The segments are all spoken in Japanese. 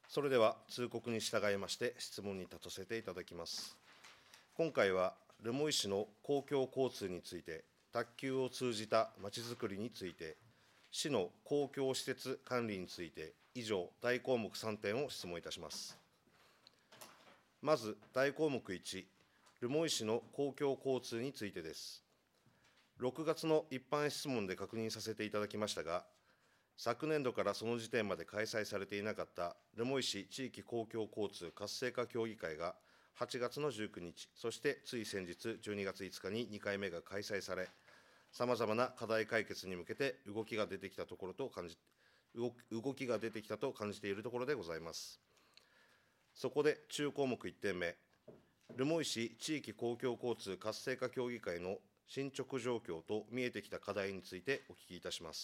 それでは通告に従いまして質問に立たせていただきます。今回は留萌市の公共交通について、宅急を通じたまちづくりについて、市の公共施設管理について、以上、大項目3点を質問いたします。まず、大項目1、留萌市の公共交通についてです。6月の一般質問で確認させていただきましたが、昨年度からその時点まで開催されていなかった留萌市地域公共交通活性化協議会が8月の19日、そしてつい先日12月5日に2回目が開催され、さまざまな課題解決に向けて動きが出てきたと感じているところでございます。そこで中項目1点目、留萌市地域公共交通活性化協議会の進捗状況と見えてきた課題についてお聞きいたします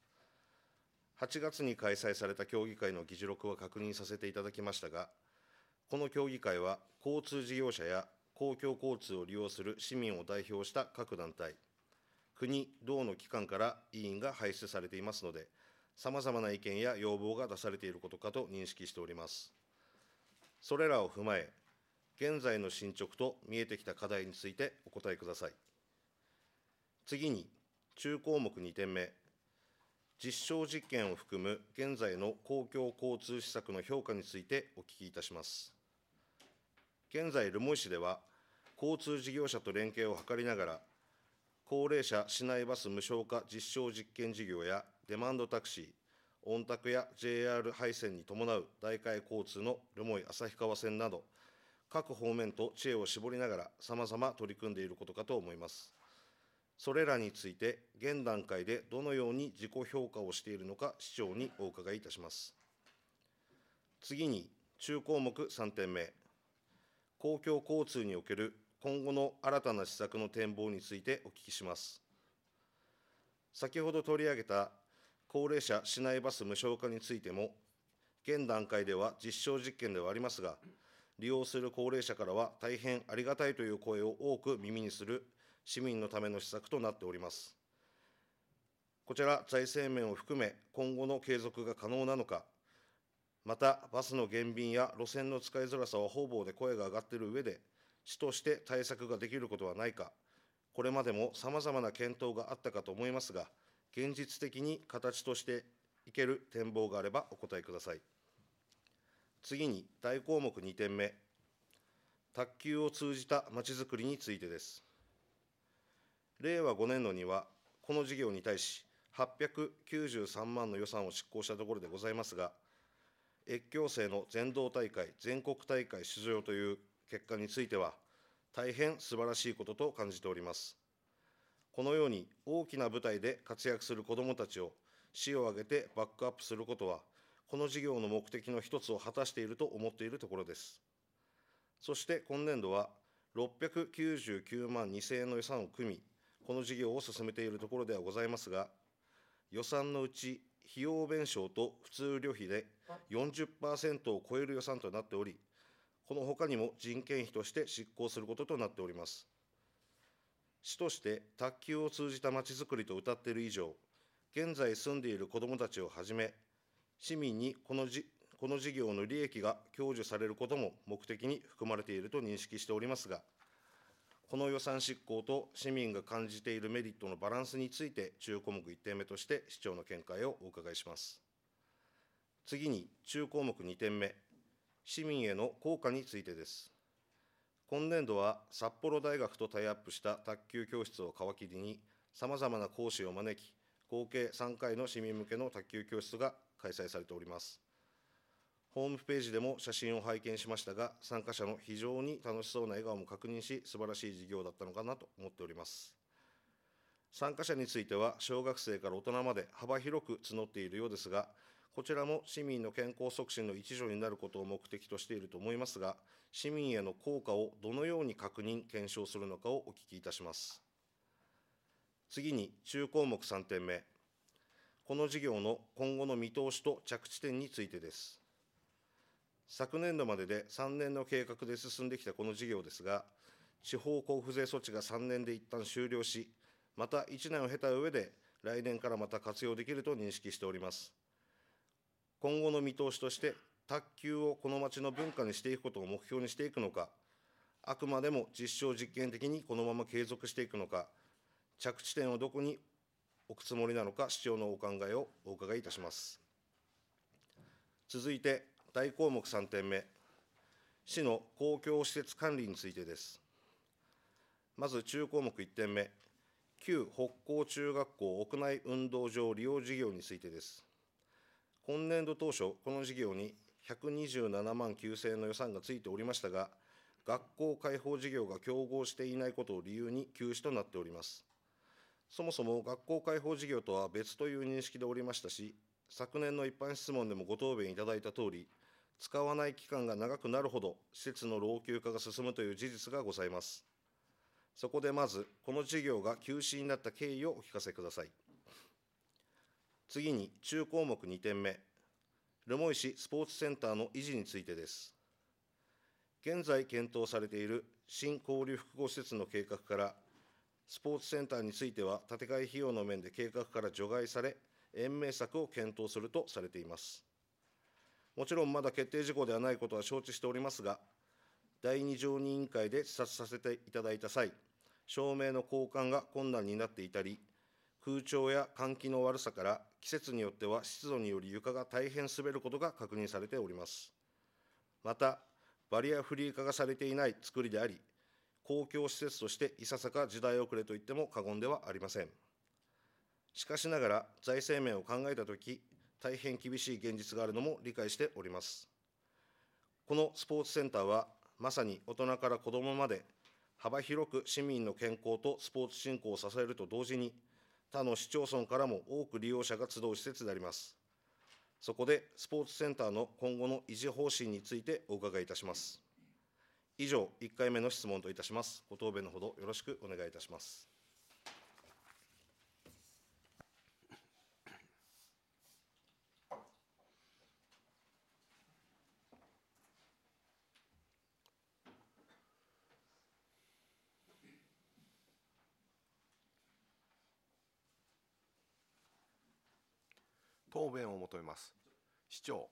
。8月に開催された協議会の議事録は確認させていただきましたが、この協議会は交通事業者や公共交通を利用する市民を代表した各団体、国、道の機関から委員が輩出されていますので、さまざまな意見や要望が出されていることかと認識しております。それらを踏まえ、現在の進捗と見えてきた課題についてお答えください。次に、中項目2点目、実証実験を含む現在の公共交通施策の評価についてお聞きいたします。現在、留萌市では、交通事業者と連携を図りながら、高齢者市内バス無償化実証実験事業やデマンドタクシー、オンタクや JR 廃線に伴う代替交通の留萌旭川線など、各方面と知恵を絞りながら、さまざま取り組んでいることかと思います。それらについて、現段階でどのように自己評価をしているのか、市長にお伺いいたします。次に、中項目3点目、公共交通における今後の新たな施策の展望についてお聞きします。先ほど取り上げた高齢者市内バス無償化についても、現段階では実証実験ではありますが、利用する高齢者からは大変ありがたいという声を多く耳にする市民のための施策となっております。こちら、財政面を含め、今後の継続が可能なのか、また、バスの減便や路線の使いづらさは方々で声が上がっている上で、市として対策ができることはないか、これまでもさまざまな検討があったかと思いますが、現実的に形としていける展望があればお答えください。次に、大項目2点目、宅急を通じたまちづくりについてです。令和5年度には、この事業に対し、893万の予算を執行したところでございますが、越境生の全道大会、全国大会出場という結果については、大変素晴らしいことと感じております。このように大きな舞台で活躍する子どもたちを市を挙げてバックアップすることは、この事業の目的の一つを果たしていると思っているところです。そして今年度は、699万2000円の予算を組み、この事業を進めているところではございますが、予算のうち費用弁償と普通旅費で 40% を超える予算となっており、このほかにも人件費として執行することとなっております。市として宅急を通じたまちづくりと謳っている以上、現在住んでいる子どもたちをはじめ、市民にこの事業の利益が享受されることも目的に含まれていると認識しておりますが、この予算執行と市民が感じているメリットのバランスについて、中項目1点目として市長の見解をお伺いします。次に、中項目2点目、市民への効果についてです。今年度は札幌大学とタイアップした卓球教室を皮切りに、さまざまな講師を招き、合計3回の市民向けの卓球教室が開催されております。ホームページでも写真を拝見しましたが、参加者の非常に楽しそうな笑顔も確認し、素晴らしい事業だったのかなと思っております。参加者については、小学生から大人まで幅広く募っているようですが、こちらも市民の健康促進の一助になることを目的としていると思いますが、市民への効果をどのように確認、検証するのかをお聞きいたします。次に、中項目3点目、この事業の今後の見通しと着地点についてです。昨年度までで3年の計画で進んできたこの事業ですが、地方交付税措置が3年で一旦終了し、また1年を経た上で、来年からまた活用できると認識しております。今後の見通しとして、 卓球をこの町の文化にしていくことを目標にしていくのか、あくまでも実証実験的にこのまま継続していくのか、着地点をどこに置くつもりなのか、市長のお考えをお伺いいたします。続いて、大項目3点目、市の公共施設管理についてです。まず中項目1点目、旧北高中学校屋内運動場利用事業についてです。今年度当初、この事業に127万9000円の予算がついておりましたが、学校開放事業が競合していないことを理由に休止となっております。そもそも学校開放事業とは別という認識でおりましたし、昨年の一般質問でもご答弁いただいたとおり、使わない期間が長くなるほど施設の老朽化が進むという事実がございます。そこでまず、この事業が休止になった経緯をお聞かせください。次に、中項目2点目、留萌市スポーツセンターの維持についてです。現在検討されている新交流複合施設の計画から、スポーツセンターについては建て替え費用の面で計画から除外され、延命策を検討するとされています。もちろんまだ決定事項ではないことは承知しておりますが、第2常任委員会で視察させていただいた際、照明の交換が困難になっていたり、空調や換気の悪さから、季節によっては湿度により床が大変滑ることが確認されております。また、バリアフリー化がされていない作りであり、公共施設としていささか時代遅れといっても過言ではありません。しかしながら、財政面を考えたとき、大変厳しい現実があるのも理解しております。このスポーツセンターは、まさに大人から子どもまで、幅広く市民の健康とスポーツ振興を支えると同時に、他の市町村からも多く利用者が集う施設であります。そこで、スポーツセンターの今後の維持方針についてお伺いいたします。以上、1回目の質問といたします。ご答弁のほどよろしくお願いいたします。 答弁を求めます。市長。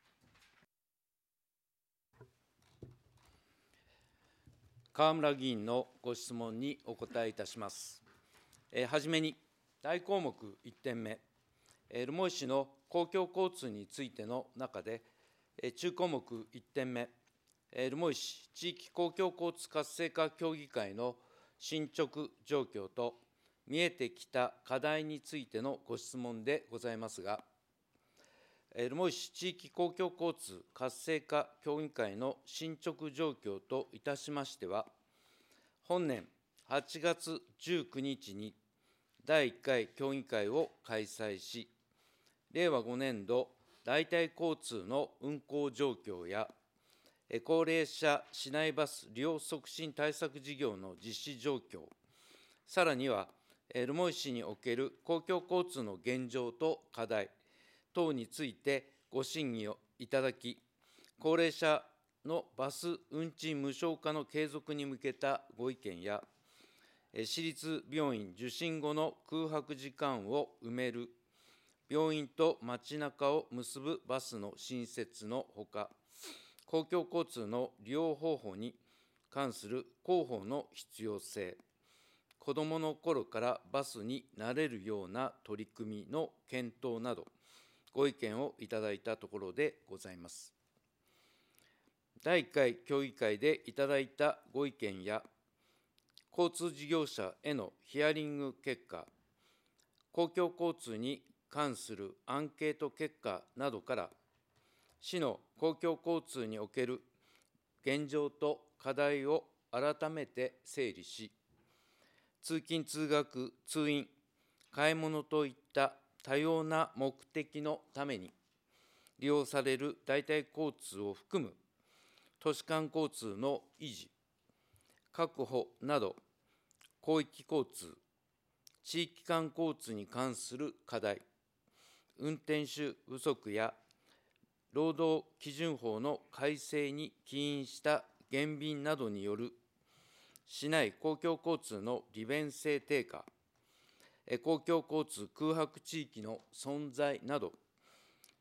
河村議員のご質問にお答えいたします。はじめに、大項目1点目、留萌市の公共交通についての中で、中項目1点目、留萌市地域公共交通活性化協議会の進捗状況と見えてきた課題についてのご質問でございますが、留萌市地域公共交通活性化協議会の進捗状況といたしましては、本年8月19日に第1回協議会を開催し、令和5年度代替交通の運行状況や、高齢者市内バス利用促進対策事業の実施状況、さらには、留萌市における公共交通の現状と課題等についてご審議をいただき、高齢者のバス運賃無償化の継続に向けたご意見や、市立病院受診後の空白時間を埋める病院と街中を結ぶバスの新設のほか、公共交通の利用方法に関する広報の必要性、子どもの頃からバスに慣れるような取り組みの検討など、ご意見をいただいたところでございます。第1回協議会でいただいたご意見や、交通事業者へのヒアリング結果、公共交通に関するアンケート結果などから、市の公共交通における現状と課題を改めて整理し、通勤・通学・通院、買い物といった多様な目的のために利用される代替交通を含む都市間交通の維持、確保など、広域交通、地域間交通に関する課題、運転手不足や労働基準法の改正に起因した減便などによる市内公共交通の利便性低下、公共交通空白地域の存在など、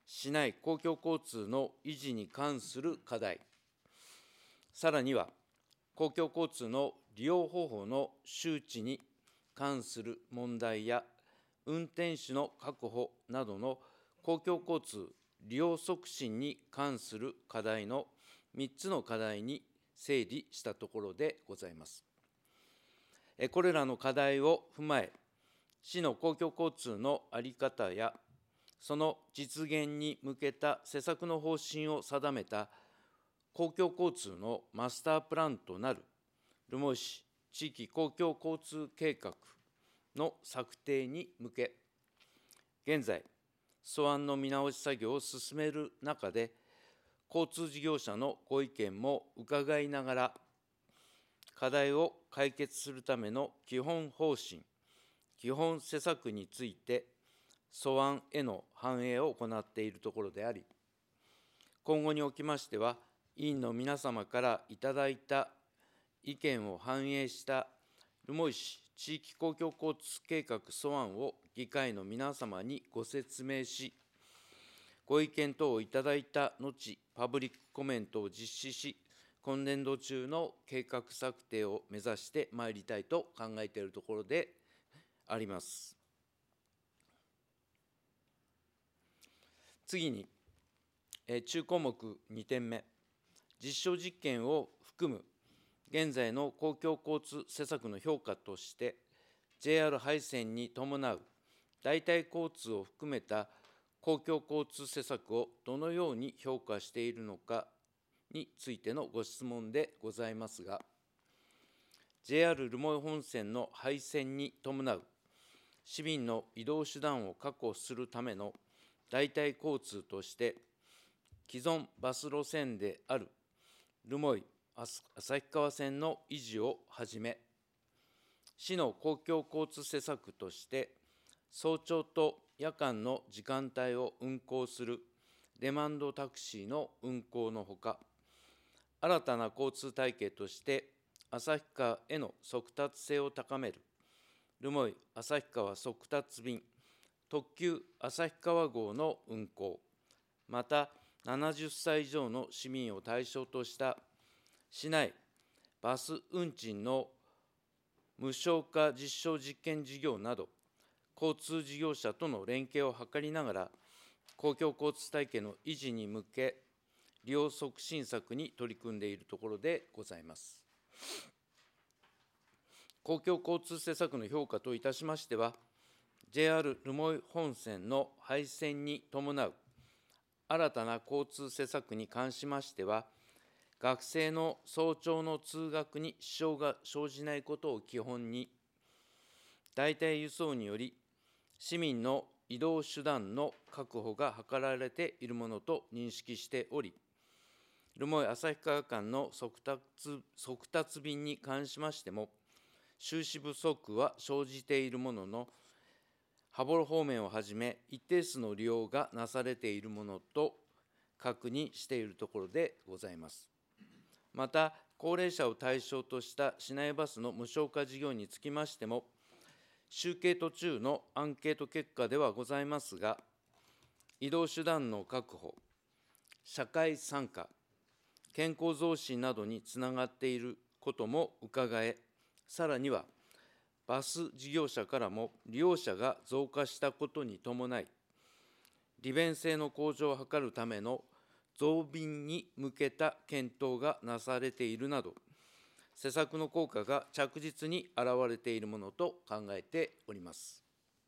市内公共交通の維持に関する課題、さらには公共交通の利用方法の周知に関する問題や、運転手の確保などの公共交通利用促進に関する課題の3つの課題に整理したところでございます。これらの課題を踏まえ、市の公共交通の在り方や、その実現に向けた施策の方針を定めた公共交通のマスタープランとなる留萌市地域公共交通計画の策定に向け、現在、素案の見直し作業を進める中で、交通事業者のご意見も伺いながら、課題を解決するための基本方針、基本施策について、素案への反映を行っているところであり、今後におきましては、委員の皆様からいただいた意見を反映した留萌市地域公共交通計画素案を議会の皆様にご説明し、ご意見等をいただいた後、パブリックコメントを実施し、今年度中の計画策定を目指してまいりたいと考えているところであります。次に、中項目2点目、実証実験を含む現在の公共交通施策の評価として、JR 廃線に伴う代替交通を含めた公共交通施策をどのように評価しているのかについてのご質問でございますが、JR 留萌本線の廃線に伴う市民の移動手段を確保するための代替交通として、既存バス路線である留萌旭川線の維持をはじめ、市の公共交通施策として、早朝と夜間の時間帯を運行するデマンドタクシーの運行のほか、新たな交通体系として、旭川への速達性を高める留萌旭川速達便、特急旭川号の運行、また70歳以上の市民を対象とした市内バス運賃の無償化実証実験事業など、交通事業者との連携を図りながら、公共交通体系の維持に向け、利用促進策に取り組んでいるところでございます。公共交通施策の評価といたしましては、JR 留萌本線の廃線に伴う新たな交通施策に関しましては、学生の早朝の通学に支障が生じないことを基本に、代替輸送により市民の移動手段の確保が図られているものと認識しており、留萌旭川間の速達便に関しましても、収支不足は生じているものの、羽幌方面をはじめ一定数の利用がなされているものと確認しているところでございます。また、高齢者を対象とした市内バスの無償化事業につきましても、集計途中のアンケート結果ではございますが、移動手段の確保、社会参加、健康増進などにつながっていることも伺え、さらには、バス事業者からも利用者が増加したことに伴い、利便性の向上を図るための増便に向けた検討がなされているなど、施策の効果が着実に現れているものと考えております。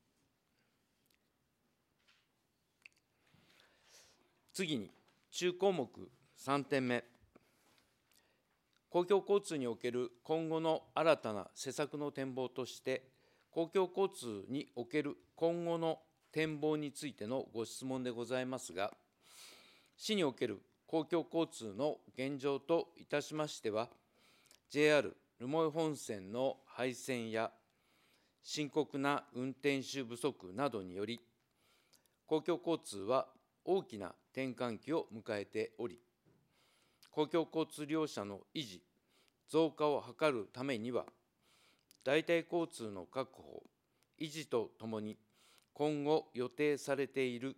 次に、中項目3点目、公共交通における今後の新たな施策の展望として、公共交通における今後の展望についてのご質問でございますが、市における公共交通の現状といたしましては、JR 留萌本線の廃線や深刻な運転手不足などにより、公共交通は大きな転換期を迎えており、公共交通利用者の維持、増加を図るためには、代替交通の確保、維持とともに、今後予定されている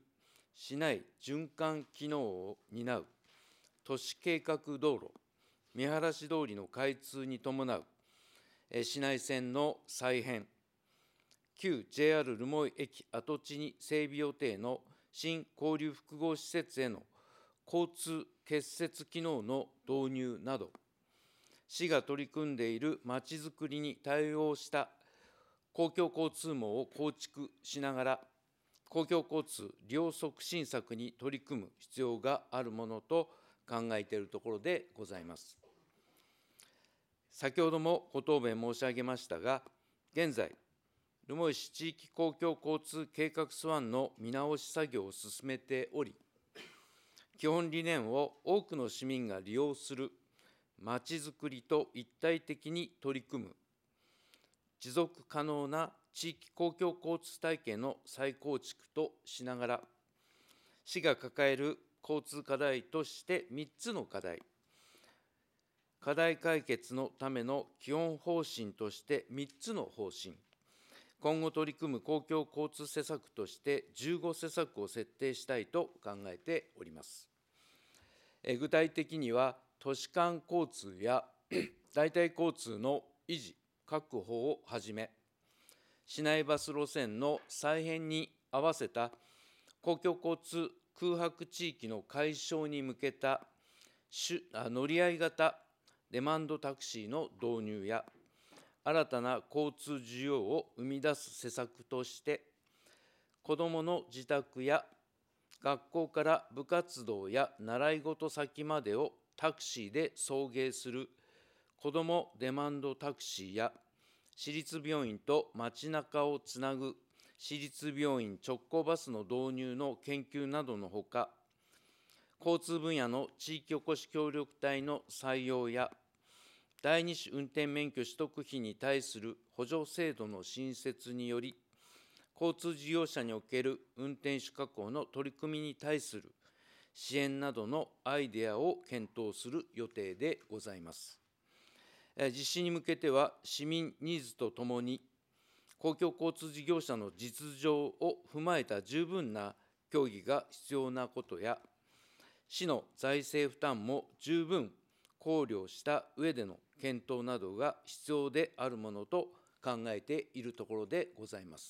市内循環機能を担う都市計画道路、見晴通りの開通に伴う市内線の再編、旧 JR 留萌駅跡地に整備予定の新交流複合施設への交通結節機能の導入など、市が取り組んでいるまちづくりに対応した公共交通網を構築しながら、公共交通利用促進策に取り組む必要があるものと考えているところでございます。先ほどもご答弁申し上げましたが、現在、留萌市地域公共交通計画素案の見直し作業を進めており、基本理念を多くの市民が利用するまちづくりと一体的に取り組む持続可能な地域公共交通体系の再構築としながら、市が抱える交通課題として3つの課題解決のための基本方針として3つの方針、今後取り組む公共交通施策として15施策を設定したいと考えております。具体的には、都市間交通や代替交通の維持・確保をはじめ、市内バス路線の再編に合わせた公共交通空白地域の解消に向けた乗り合い型デマンドタクシーの導入や、新たな交通需要を生み出す施策として、子どもの自宅や学校から部活動や習い事先までをタクシーで送迎する子どもデマンドタクシーや、市立病院と街中をつなぐ市立病院直行バスの導入の研究などのほか、交通分野の地域おこし協力隊の採用や、第二種運転免許取得費に対する補助制度の新設により、交通事業者における運転手確保の取り組みに対する支援などのアイデアを検討する予定でございます。実施に向けては、市民ニーズとともに、公共交通事業者の実情を踏まえた十分な協議が必要なことや、市の財政負担も十分考慮した上での検討などが必要であるものと考えているところでございます。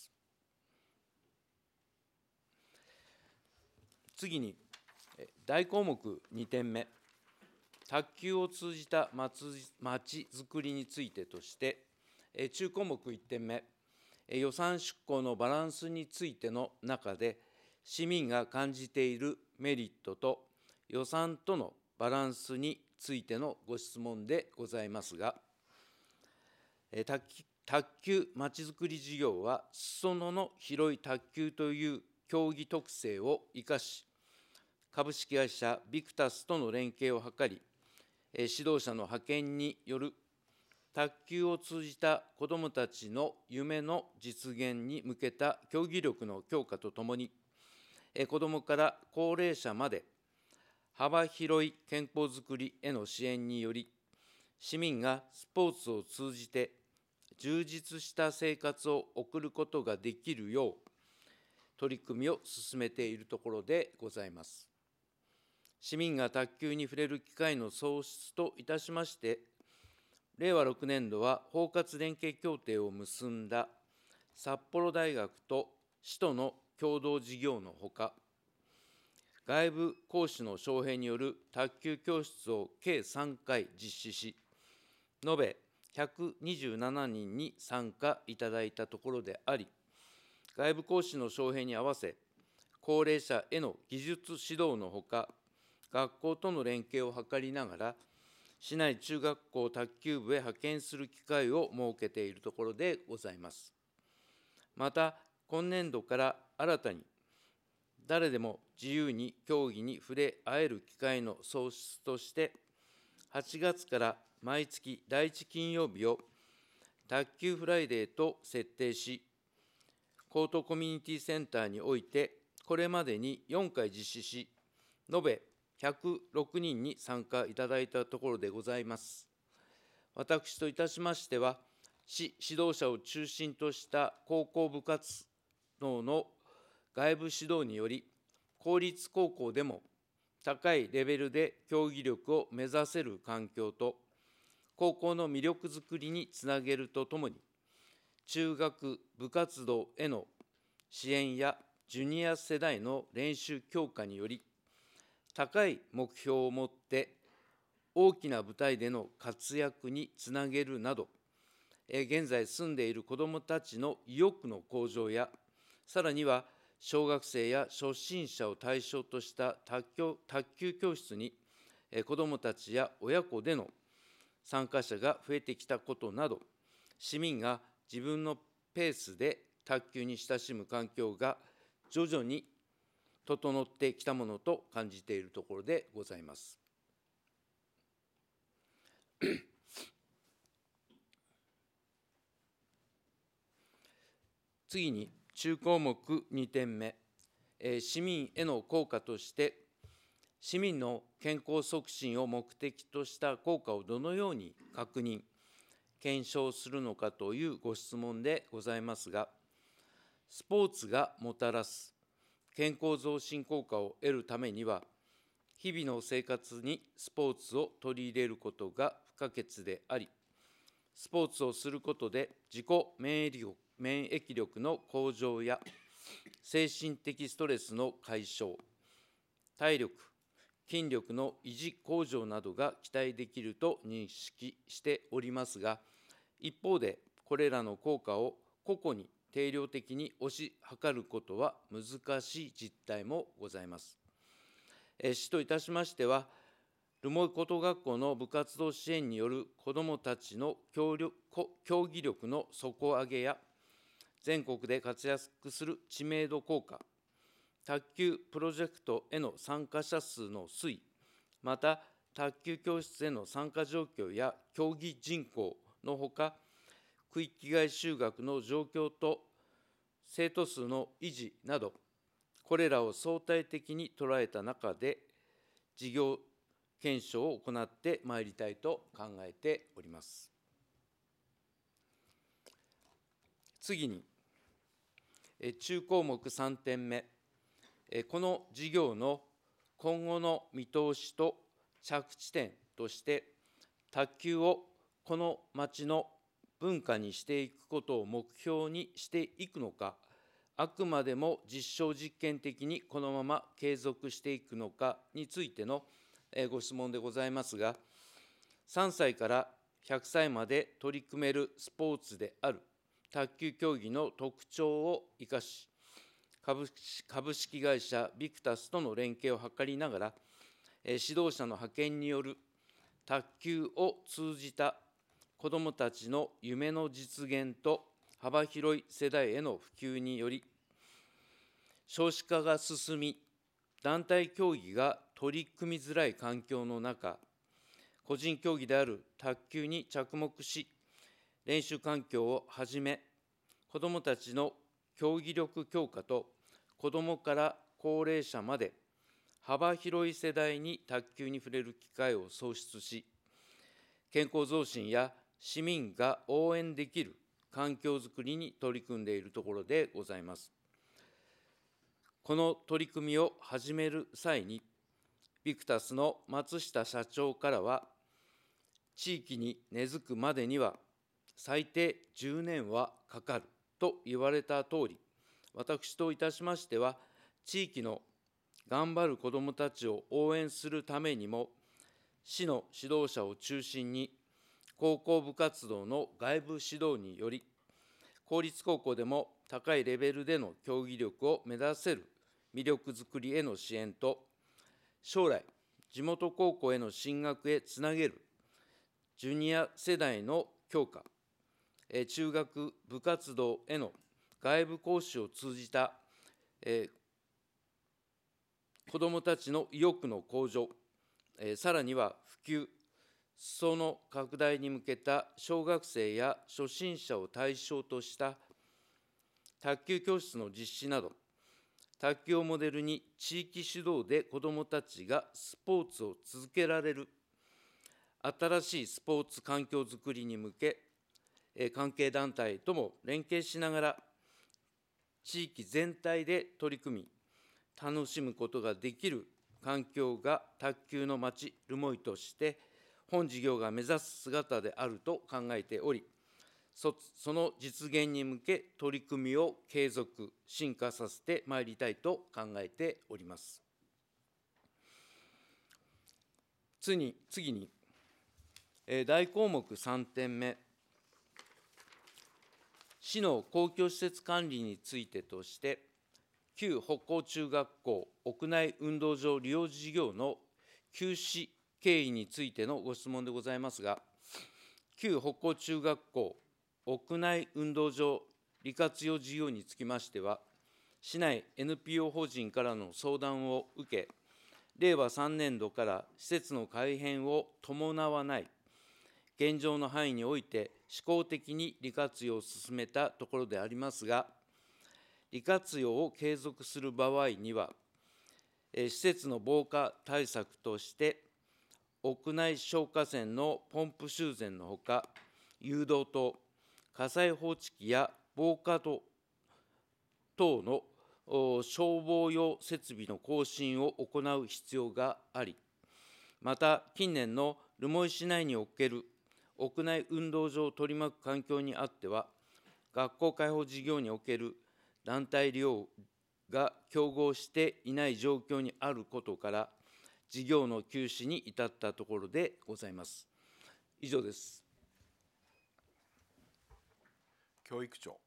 次に、大項目2点目、卓球を通じたまちづくりについてとして、中項目1点目、予算執行のバランスについての中で、市民が感じているメリットと予算とのバランスについてのご質問でございますが、卓球まちづくり事業は、裾野の広い卓球という競技特性を生かし、株式会社ビクタスとの連携を図り、指導者の派遣による卓球を通じた子どもたちの夢の実現に向けた競技力の強化とともに、子どもから高齢者まで幅広い健康づくりへの支援により、市民がスポーツを通じて充実した生活を送ることができるよう、取り組みを進めているところでございます。市民が卓球に触れる機会の創出といたしまして、令和6年度は包括連携協定を結んだ札幌大学と市との共同事業のほか、外部講師の招聘による卓球教室を計3回実施し、延べ127人に参加いただいたところであり、外部講師の招聘に合わせ、高齢者への技術指導のほか、学校との連携を図りながら、市内中学校卓球部へ派遣する機会を設けているところでございます。また、今年度から新たに、誰でも自由に競技に触れ合える機会の創出として、8月から毎月第1金曜日を卓球フライデーと設定し、コートコミュニティセンターにおいて、これまでに4回実施し、延べ106人に参加いただいたところでございます。私といたしましては、市指導者を中心とした高校部活動の外部指導により、 公立高校でも高いレベルで競技力を目指せる環境と、高校の魅力づくりにつなげるとともに、中学部活動への支援やジュニア世代の練習強化により、高い目標を持って大きな舞台での活躍につなげるなど、現在住んでいる子どもたちの意欲の向上や、さらには小学生や初心者を対象とした卓球教室に子どもたちや親子での参加者が増えてきたことなど、市民が自分のペースで卓球に親しむ環境が徐々に整ってきたものと感じているところでございます。次に、中項目2点目、市民への効果として、市民の健康促進を目的とした効果をどのように確認、検証するのかというご質問でございますが、スポーツがもたらす健康増進効果を得るためには、日々の生活にスポーツを取り入れることが不可欠であり、スポーツをすることで自己免疫力の向上や精神的ストレスの解消、体力、筋力の維持向上などが期待できると認識しておりますが、一方でこれらの効果を個々に定量的に推し量ることは難しい実態もございます。市といたしましては、留萌高等学校の部活動支援による子どもたちの競技力の底上げや、全国で活躍する知名度効果、卓球プロジェクトへの参加者数の推移、また卓球教室への参加状況や競技人口のほか、区域外就学の状況と生徒数の維持など、これらを相対的に捉えた中で、事業検証を行ってまいりたいと考えております。次に、中項目3点目、この事業の今後の見通しと着地点として、卓球をこの町の文化にしていくことを目標にしていくのか、あくまでも実証実験的にこのまま継続していくのかについてのご質問でございますが、3歳から100歳まで取り組めるスポーツである卓球競技の特徴を生かし、株式会社ビクタスとの連携を図りながら、指導者の派遣による卓球を通じた子どもたちの夢の実現と幅広い世代への普及により、少子化が進み、団体競技が取り組みづらい環境の中、個人競技である卓球に着目し、練習環境をはじめ、子どもたちの競技力強化と、子どもから高齢者まで、幅広い世代に卓球に触れる機会を創出し、健康増進や市民が応援できる環境づくりに取り組んでいるところでございます。この取り組みを始める際に、ビクタスの松下社長からは、地域に根付くまでには最低10年はかかると言われたとおり、私といたしましては、地域の頑張る子どもたちを応援するためにも、市の指導者を中心に、高校部活動の外部指導により、公立高校でも高いレベルでの競技力を目指せる魅力づくりへの支援と、将来、地元高校への進学へつなげるジュニア世代の強化、中学部活動への外部講師を通じた、子どもたちの意欲の向上、さらには普及、裾野拡大に向けた小学生や初心者を対象とした卓球教室の実施など、卓球をモデルに地域主導で子どもたちがスポーツを続けられる新しいスポーツ環境づくりに向け、関係団体とも連携しながら、地域全体で取り組み、 楽しむことができる環境が卓球の町、留萌として、本事業が目指す姿であると考えており、その実現に向け、取り組みを継続、進化させてまいりたいと考えております。次に、大項目3点目、市の公共施設管理についてとして、旧北高中学校屋内運動場利用事業の休止経緯についてのご質問でございますが、旧北高中学校屋内運動場利活用事業につきましては、市内 NPO 法人からの相談を受け、令和3年度から施設の改変を伴わない現状の範囲において、試行的に利活用を進めたところでありますが、利活用を継続する場合には、施設の防火対策として、屋内消火栓のポンプ修繕のほか、誘導灯、火災報知器や防火戸等の消防用設備の更新を行う必要があり、また近年の留萌市内における屋内運動場を取り巻く環境にあっては、学校開放事業における団体利用が競合していない状況にあることから、事業の休止に至ったところでございます。以上です。 教育長。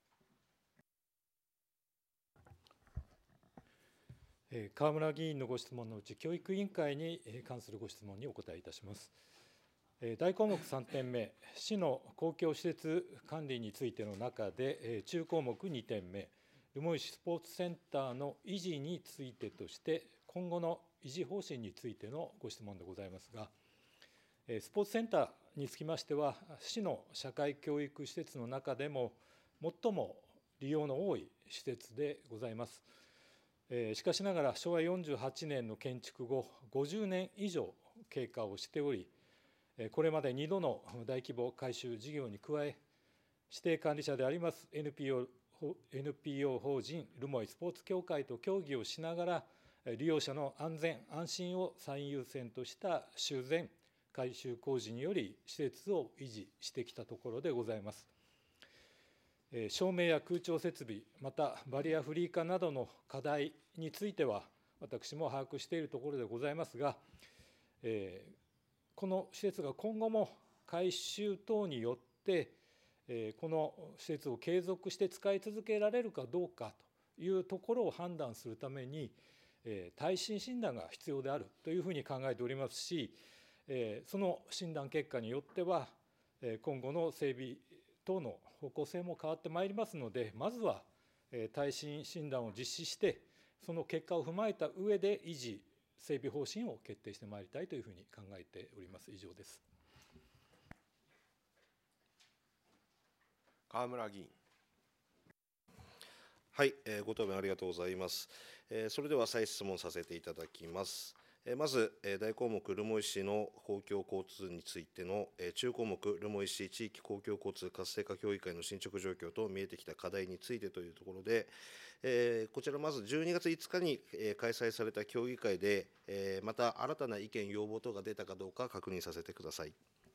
河村議員のご質問のうち、教育委員会に関するご質問にお答えいたします。大項目3点目、市の公共施設管理についての中で、中項目2点目、留萌市スポーツセンターの維持についてとして、今後の維持方針についてのご質問でございますが、スポーツセンターにつきましては、市の社会教育施設の中でも最も利用の多い施設でございます。しかしながら、昭和48年の建築後、50年以上経過をしており、これまで2度の大規模改修事業に加え、指定管理者であります NPO 法人留萌スポーツ協会と協議をしながら、利用者の安全・安心を最優先とした修繕・改修工事により施設を維持してきたところでございます。照明や空調設備、またバリアフリー化などの課題については、私も把握しているところでございますが、この施設が今後も改修等によって、この施設を継続して使い続けられるかどうかというところを判断するために、耐震診断が必要であるというふうに考えておりますし、その診断結果によっては、今後の整備等の方向性も変わってまいりますので、まずは耐震診断を実施して、その結果を踏まえた上で維持・整備方針を決定してまいりたいというふうに考えております。以上です。 河村議員。 はい、ご答弁ありがとうございます。それでは再質問させていただきます。まず、大項目、留萌市の公共交通についての、中項目、留萌市地域公共交通活性化協議会の進捗状況と見えてきた課題についてというところで、こちらまず12月5日に、開催された協議会で、また新たな意見、要望等が出たかどうか確認させてください。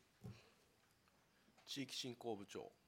地域振興部長。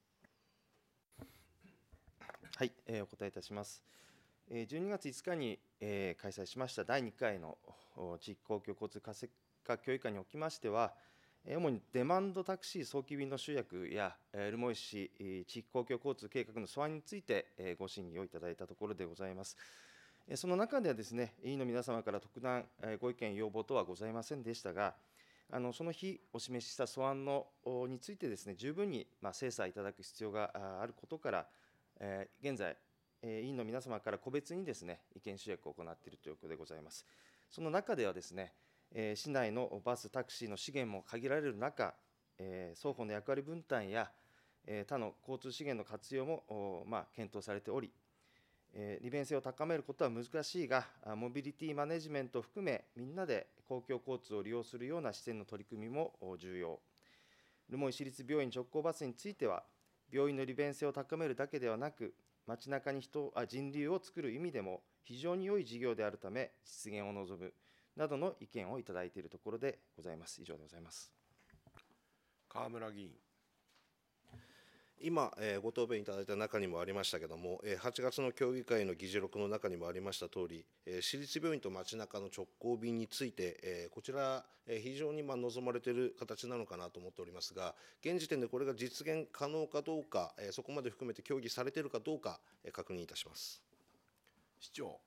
はい、お答えいたします。12月5日に、開催しました第2回の地域公共交通活性化協議会におきましては、主にデマンドタクシー早期便の集約や、留萌市地域公共交通計画の素案について、ご審議をいただいたところでございます。その中ではですね、委員の皆様から特段ご意見、要望等はございませんでしたが、その日お示しした素案についてですね、十分に精査いただく必要があることから、現在、委員の皆様から個別にですね、意見集約を行っているということでございます。その中ではですね、市内のバス、タクシーの資源も限られる中、双方の役割分担や、他の交通資源の活用も検討されており、利便性を高めることは難しいが、モビリティマネジメントを含め、みんなで公共交通を利用するような支援の取り組みも重要。留萌市立病院直行バスについては、病院の利便性を高めるだけではなく、街中に人流を作る意味でも、 非常に良い事業であるため、実現を望むなどの意見をいただいているところでございます。以上でございます。 河村議員。 今、ご答弁いただいた中にもありましたけれども、8月の協議会の議事録の中にもありましたとおり、市立病院と街中の直行便について、こちら、非常に望まれている形なのかなと思っておりますが、現時点でこれが実現可能かどうか、そこまで含めて協議されているかどうか、確認いたします。 市長。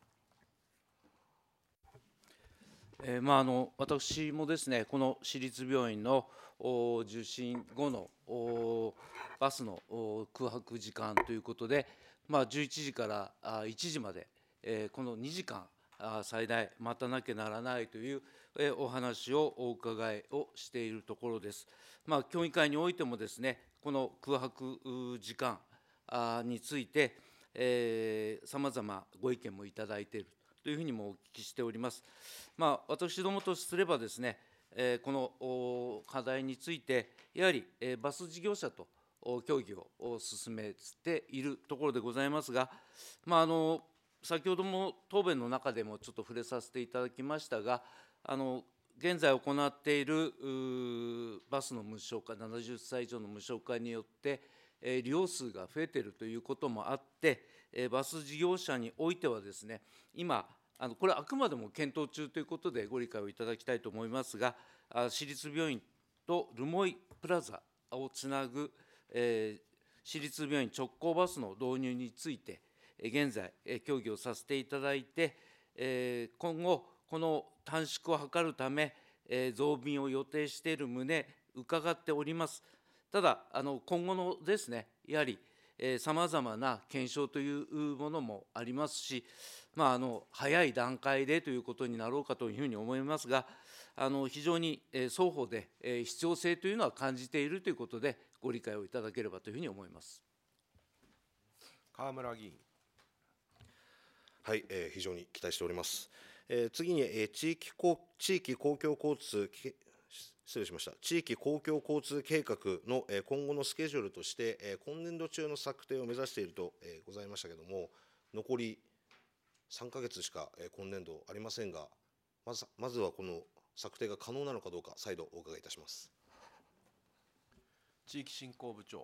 私もですね、この市立病院の受診後のバスの空白時間ということで、11時から1時まで、この2時間最大待たなきゃならないというお話をお伺いをしているところです。協議会においてもですね、この空白時間について、さまざまご意見もいただいているというふうにもお聞きしております。私どもとすればですね、この課題について、やはりバス事業者と協議を進めているところでございますが、先ほども答弁の中でもちょっと触れさせていただきましたが、現在行っているバスの無償化、70歳以上の無償化によって、利用数が増えているということもあって、バス事業者においてはですね、今、これはあくまでも検討中ということでご理解をいただきたいと思いますが、市立病院と留萌プラザをつなぐ、市立病院直行バスの導入について、現在、協議をさせていただいて、今後、この短縮を図るため、増便を予定している旨、伺っております。ただ、今後のですね、やはり、さまざまな検証というものもありますし、早い段階でということになろうかというふうに思いますが、非常に双方で必要性というのは感じているということで、ご理解をいただければというふうに思います。 河村議員。 はい、非常に期待しております。次に、地域公共交通失礼しました。地域公共交通計画の今後のスケジュールとして、今年度中の策定を目指しているとございましたけれども、残り3ヶ月しか今年度ありませんが、まずはこの策定が可能なのかどうか、再度お伺いいたします。 地域振興部長。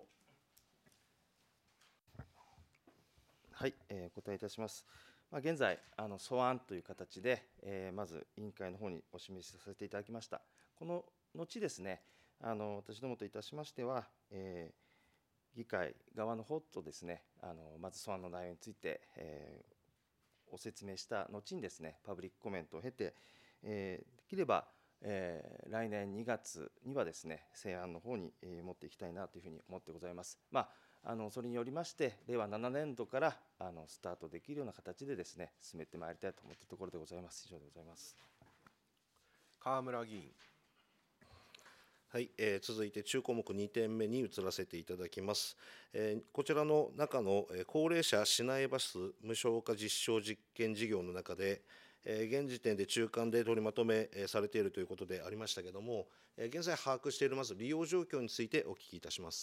はい、お答えいたします。現在、素案という形で、まず委員会の方にお示しさせていただきました。この後ですね、私どもといたしましては、議会側の方とですね、まず素案の内容について、お説明した後にですね、パブリックコメントを経て、できれば、来年2月にはですね、成案の方に持っていきたいなというふうに思ってございます。それによりまして、令和7年度からスタートできるような形でですね、進めてまいりたいと思っているところでございます。以上でございます。 河村議員。 はい、続いて中項目2点目に移らせていただきます。こちらの中の高齢者市内バス無償化実証実験事業の中で、現時点で中間で取りまとめされているということでありましたけれども、現在把握しているまず利用状況についてお聞きいたします。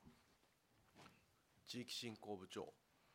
地域振興部長。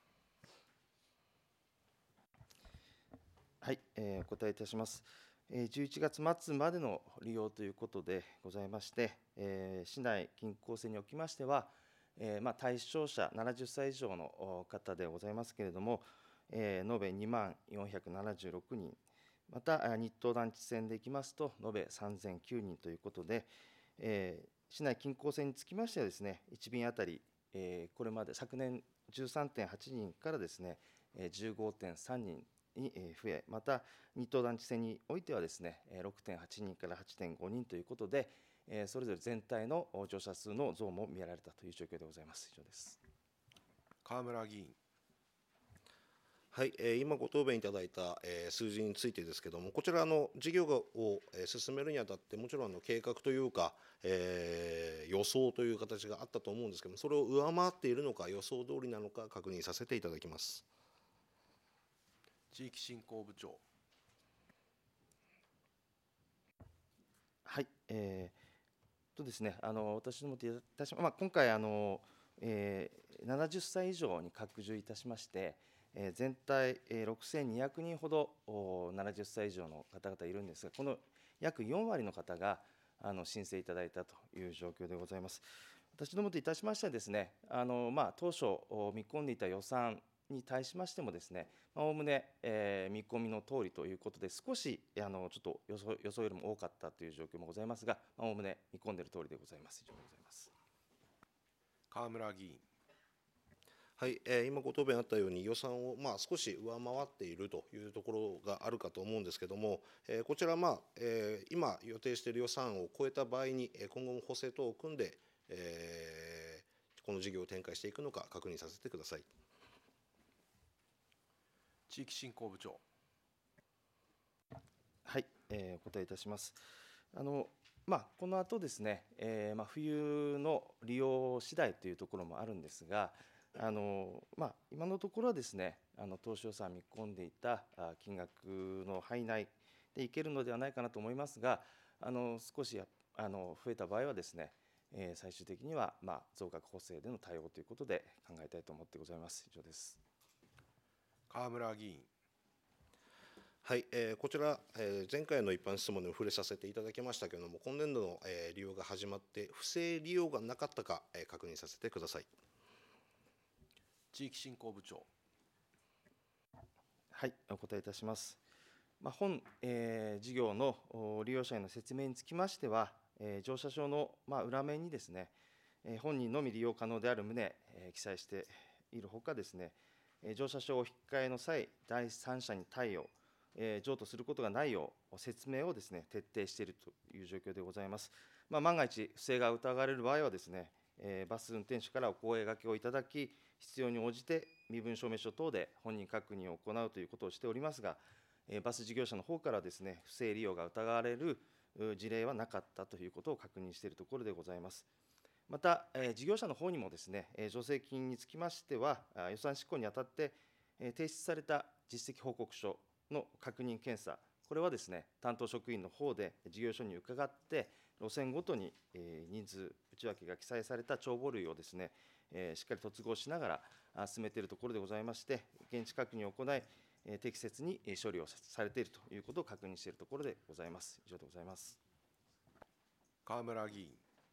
はい、お答えいたします。11月末までの利用ということでございまして、市内近郊線におきましては、対象者70歳以上の方でございますけれども、延べ2万476人、また日東団地線でいきますと、延べ3009人ということで、市内近郊線につきましてはですね、1便あたり、これまで昨年 13.8 人からですね、15.3人に増え、また日東団地線においてはですね、6.8 人から 8.5 人ということで、それぞれ全体の乗車数の増も見られたという状況でございます。以上です。 河村議員。 はい、今ご答弁いただいた数字についてですけれども、こちら事業を進めるにあたって、もちろん計画というか、予想という形があったと思うんですけれども、それを上回っているのか、予想通りなのか、確認させていただきます。 地域振興部長。 はい、ですね、私どもといたしま今回70歳以上に拡充いたしまして、 全体6200人ほど70歳以上の方々いるんですが、この約4割の方が申請いただいたという状況でございます。私どもといたしましてはですね、当初見込んでいた予算に対しましてもですね、おおむね見込みの通りということで、少しちょっと予想よりも多かったという状況もございますが、おおむね見込んでいる通りでございます。以上でございます。 河村議員。 はい、今ご答弁あったように予算を少し上回っているというところがあるかと思うんですけども、こちら今予定している予算を超えた場合に今後も補正等を組んで、この事業を展開していくのか確認させてください。 地域振興部長。 はい、お答えいたします。この後ですね、冬の利用次第というところもあるんですが、今のところはですね、当初予算見込んでいた金額の範囲内でいけるのではないかなと思いますが、少し増えた場合はですね、最終的には増額補正での対応ということで考えたいと思ってございます。以上です。 河村議員。 はい、こちら、前回の一般質問でも触れさせていただきましたけれども、今年度の利用が始まって、不正利用がなかったか確認させてください。 地域振興部長。 はい、お答えいたします。本事業の利用者への説明につきましては、乗車証の裏面にですね、本人のみ利用可能である旨記載しているほかですね、乗車証を引き換えの際、第三者に貸与、譲渡することがないよう説明をですね、徹底しているという状況でございます。万が一不正が疑われる場合はですね、バス運転手からお声掛けをいただき、必要に応じて身分証明書等で本人確認を行うということをしておりますが、バス事業者の方からですね、不正利用が疑われる事例はなかったということを確認しているところでございます。また、事業者の方にもですね、助成金につきましては、予算執行にあたって提出された実績報告書の確認検査、これはですね、担当職員の方で事業所に伺って、路線ごとに人数内訳が記載された帳簿類をですね、しっかり突合しながら進めているところでございまして、現地確認を行い、適切に処理をされているということを確認しているところでございます。以上でございます。 河村議員。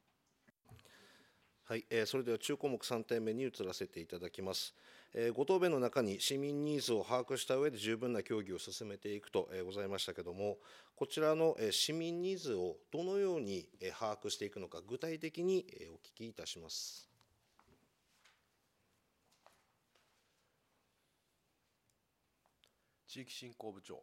はい、それでは中項目3点目に移らせていただきます。ご答弁の中に市民ニーズを把握した上で十分な協議を進めていくとございましたけれども、こちらの市民ニーズをどのように把握していくのか、具体的にお聞きいたします。 地域振興部長。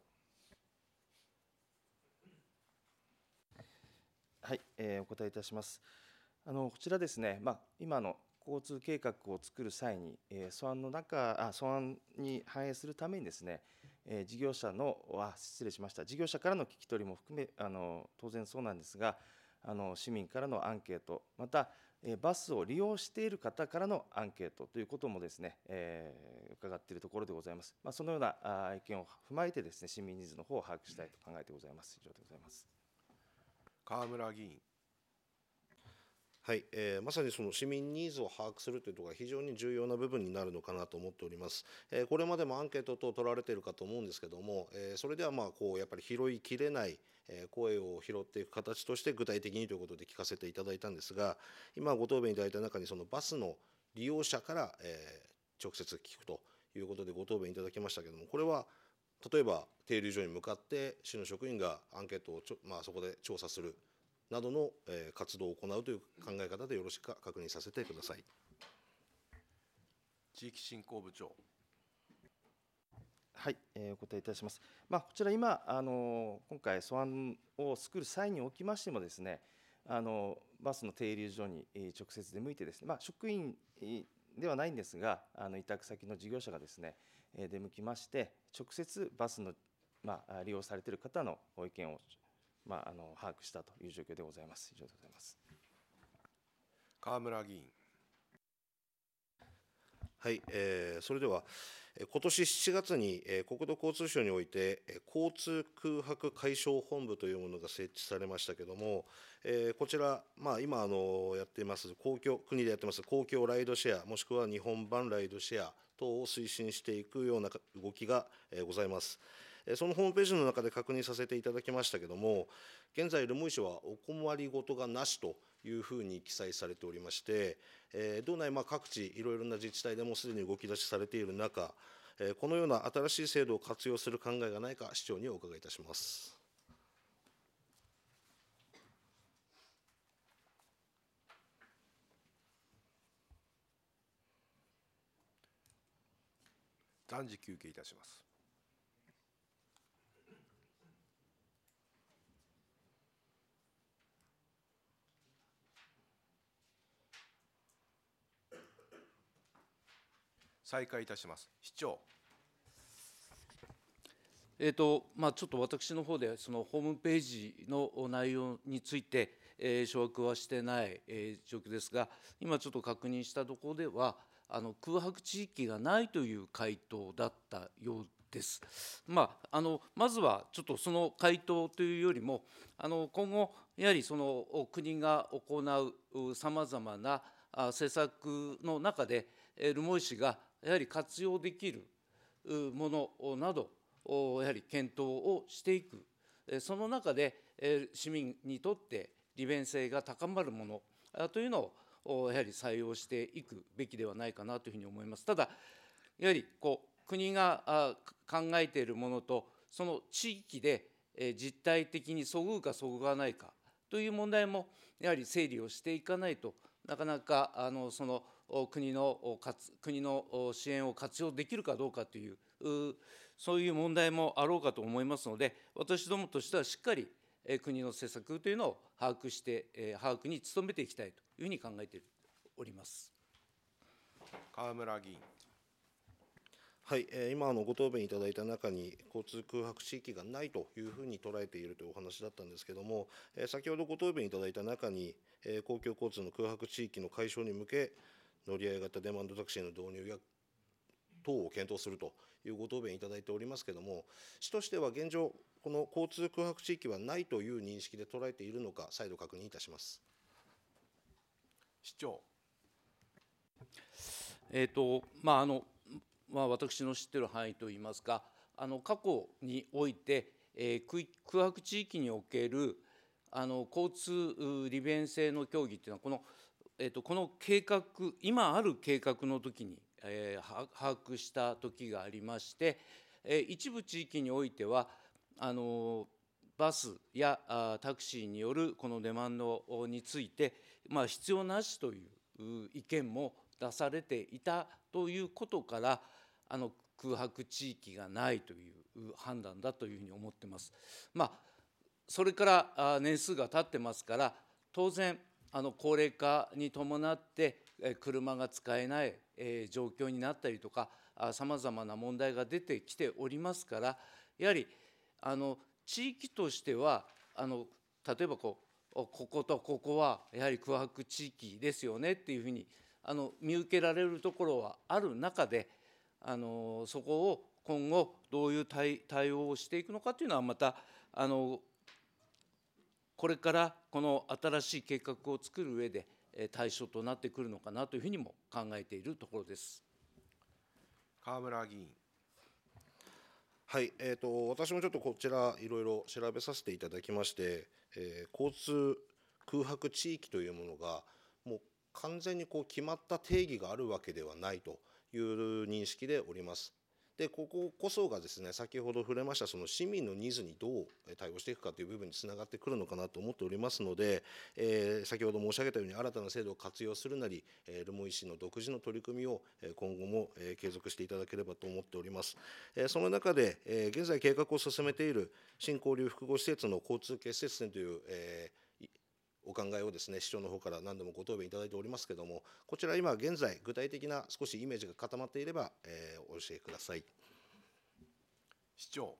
はい、お答えいたします。こちらですね、今の交通計画を作る際に、素案に反映するためにですね、事業者からの聞き取りも含め、当然そうなんですが、市民からのアンケート、また、バスを利用している方からのアンケートということもですね、伺っているところでございます。そのような意見を踏まえてですね、市民ニーズの方を把握したいと考えてございます。以上でございます。 河村議員。 はい、まさにその市民ニーズを把握するというところが非常に重要な部分になるのかなと思っております。これまでもアンケート等取られているかと思うんですけども、それではやっぱり拾いきれない声を拾っていく形として具体的にということで聞かせていただいたんですが、今ご答弁いただいた中にそのバスの利用者から直接聞くということでご答弁いただきましたけども、これは例えば停留所に向かって市の職員がアンケートをそこで調査するなどの活動を行うという考え方でよろしく確認させてください。 地域振興部長。 はい、お答えいたします。こちら今、今回素案を作る際におきましてもですね、バスの停留所に直接出向いてですね、職員ではないんですが、委託先の事業者がですね、出向きまして、直接バスの、利用されている方のご意見を把握したという状況でございます。以上でございます。 河村議員。 はい、それでは今年7月に国土交通省において交通空白解消本部というものが設置されましたけれども、こちら、今やっています国でやってます公共ライドシェアもしくは日本版ライドシェア等を推進していくような動きがございます。そのホームページの中で確認させていただきましたけれども、現在、留萌市はお困りごとがなしというふうに記載されておりまして、道内各地、いろいろな自治体でもすでに動き出しされている中、このような新しい制度を活用する考えがないか、市長にお伺いいたします。 暫時休憩いたします。再開いたします。市長。 ちょっと私の方で、そのホームページの内容について、掌握はしてない、状況ですが、今ちょっと確認したところでは、空白地域がないという回答だったようです。まずはちょっとその回答というよりも、今後、やはりその国が行うさまざまな施策の中で、留萌市がやはり活用できるものなど、やはり検討をしていく、その中で市民にとって利便性が高まるものというのをやはり採用していくべきではないかなというふうに思います。ただ、やはり国が考えているものと、その地域で実態的にそぐうかそぐわないかという問題もやはり整理をしていかないと、なかなかその国の支援を活用できるかどうかという、そういう問題もあろうかと思いますので、私どもとしてはしっかり国の施策というのを把握に努めていきたいというふうに考えております。 河村議員。 はい、今ご答弁いただいた中に、交通空白地域がないというふうに捉えているというお話だったんですけれども、先ほどご答弁いただいた中に、公共交通の空白地域の解消に向け、乗り合い型デマンドタクシーの導入や等を検討するというご答弁いただいておりますけれども、市としては現状、この交通空白地域はないという認識で捉えているのか、再度確認いたします。 市長。 私の知っている範囲といいますか、過去において、空白地域における交通利便性の協議というのは、この計画、今ある計画の時に、把握した時がありまして、一部地域においてはバスやタクシーによるこのデマンドについて、必要なしという意見も出されていたということから、空白地域がないという判断だというふうに思っています。それから年数が経ってますから、当然高齢化に伴って車が使えない状況になったりとか、さまざまな問題が出てきておりますから、やはり地域としては例えばこことここはやはり空白地域ですよねっていうふうに見受けられるところはある中で、そこを今後どういう対応をしていくのかというのは、またこれからこの新しい計画を作る上で対象となってくるのかなというふうにも考えているところです。 河村議員。 はい、私もちょっとこちらいろいろ調べさせていただきまして、交通空白地域というものがもう完全に決まった定義があるわけではないという認識でおります。で、こここそがですね、先ほど触れましたその市民のニーズにどう対応していくかという部分につながってくるのかなと思っておりますので、先ほど申し上げたように新たな制度を活用するなり、留萌市の独自の取り組みを今後も継続していただければと思っております。その中で、現在計画を進めている新交流複合施設の交通結節点という、お考えをですね、市長の方から何度もご答弁いただいておりますけれども、こちら今現在具体的な少しイメージが固まっていれば、お教えください。 市長。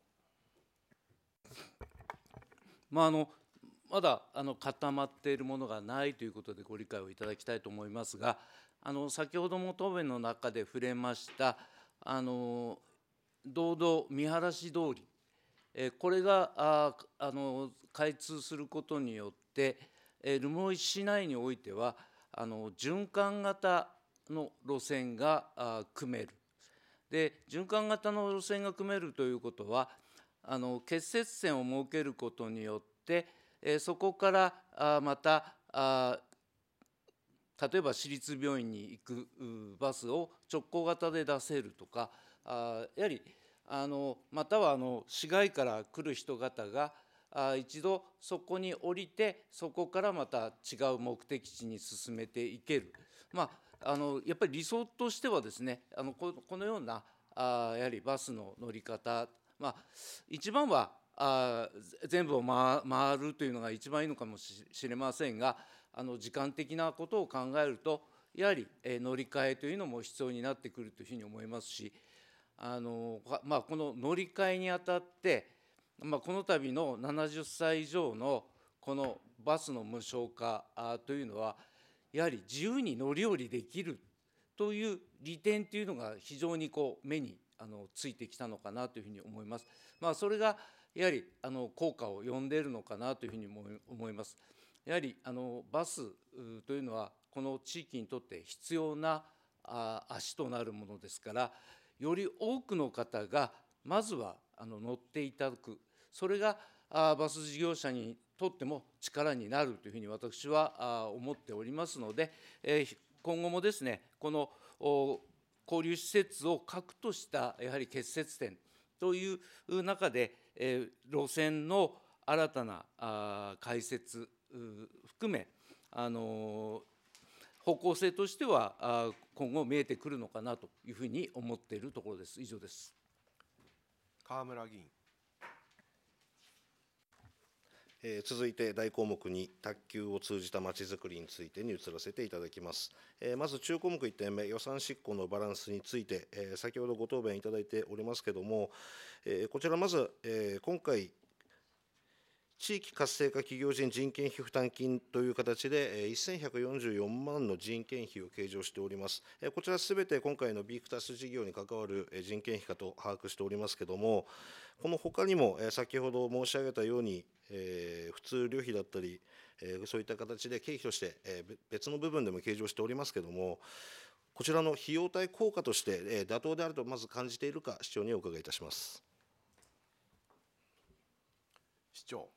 まだ固まっているものがないということでご理解をいただきたいと思いますが、先ほども答弁の中で触れました道道見晴通り、これが開通することによって留萌市内においては循環型の路線が組める。 で、循環型の路線が組めるということは、結節線を設けることによって、そこからまた例えば私立病院に行くバスを直行型で出せるとか、やはりまたは市外から来る人方が一度そこに降りて、そこからまた違う目的地に進めていける、やっぱり理想としてはですね、このようなやはりバスの乗り方、一番は全部を回るというのが一番いいのかもしれませんが、時間的なことを考えると、やはり乗り換えというのも必要になってくるというふうに思いますし、この乗り換えにあたって、この度の70歳以上のこのバスの無償化というのは、やはり自由に乗り降りできるという利点というのが非常に目についてきたのかなというふうに思います。それがやはり効果を呼んでいるのかなというふうに思います。やはりバスというのはこの地域にとって必要な足となるものですから、より多くの方がまずは乗っていただく、それがバス事業者にとっても力になるというふうに私は思っておりますので、今後もですね、この交流施設を核としたやはり結節点という中で、路線の新たな開設含め、方向性としては今後見えてくるのかなというふうに思っているところです。以上です。 河村議員。 続いて大項目に卓球を通じたまちづくりについてに移らせていただきます。まず中項目1点目、予算執行のバランスについて、先ほどご答弁いただいておりますけれども、こちらまず、今回、地域活性化企業人人件費負担金という形で、1144万の人件費を計上しております。こちらすべて今回のビークタス事業に関わる人件費かと把握しておりますけれども、このほかにも先ほど申し上げたように、普通旅費だったり、そういった形で経費として別の部分でも計上しておりますけれども、こちらの費用対効果として妥当であるとまず感じているか、市長にお伺いいたします。 市長。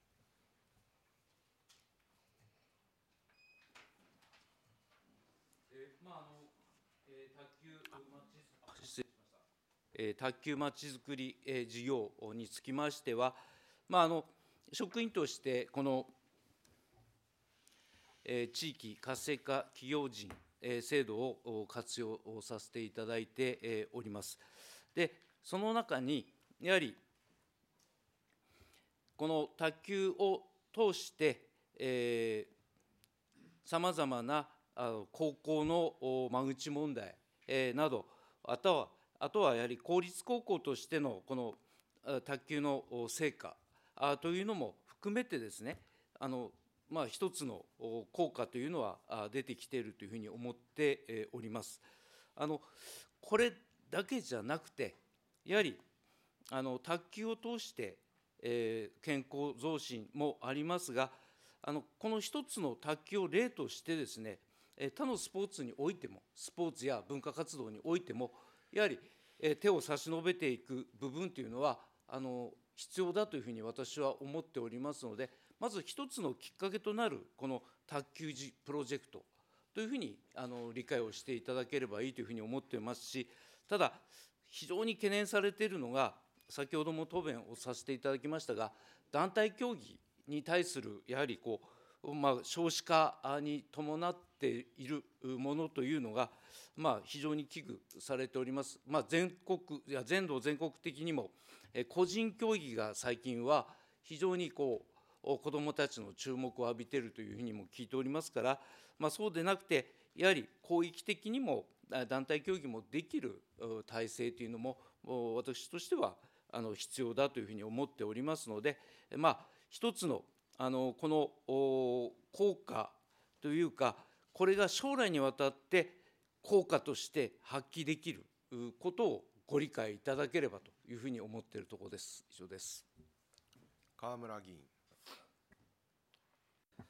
卓球まちづくり事業につきましては、職員としてこの地域活性化企業人制度を活用させていただいております。で、その中にやはりこの卓球を通してさまざまな高校の間口問題など、あとはやはり公立高校としてのこの卓球の成果というのも含めてですね、一つの効果というのは出てきているというふうに思っております。これだけじゃなくて、やはり卓球を通して健康増進もありますが、この一つの卓球を例としてですね、他のスポーツにおいても、スポーツや文化活動においても、やはり手を差し伸べていく部分というのは必要だというふうに私は思っておりますので、まず一つのきっかけとなるこの卓球プロジェクトというふうに理解をしていただければいいというふうに思っていますし、ただ非常に懸念されているのが、先ほども答弁をさせていただきましたが、団体競技に対するやはり少子化に伴っているものというのが非常に危惧されております。全土全国的にも個人競技が最近は非常に子どもたちの注目を浴びているというふうにも聞いておりますから、そうでなくて、やはり広域的にも団体競技もできる体制というのも私としては必要だというふうに思っておりますので、一つのこの効果というか、これが将来にわたって効果として発揮できることをご理解いただければというふうに思っているところです。以上です。 河村議員。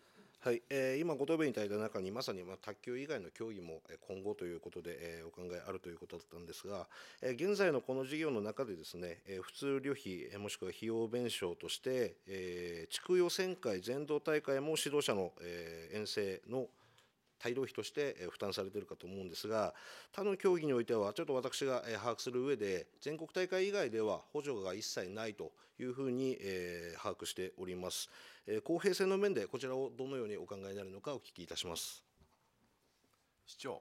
はい、今ご答弁いただいた中にまさに卓球以外の競技も今後ということで、お考えあるということだったんですが、現在のこの事業の中でですね、普通旅費もしくは費用弁償として、地区予選会全道大会も指導者の、遠征の帯同費として負担されているかと思うんですが、他の競技においては、ちょっと私が把握する上で、全国大会以外では補助が一切ないというふうに把握しております。公平性の面で、こちらをどのようにお考えになるのか、お聞きいたします。 市長。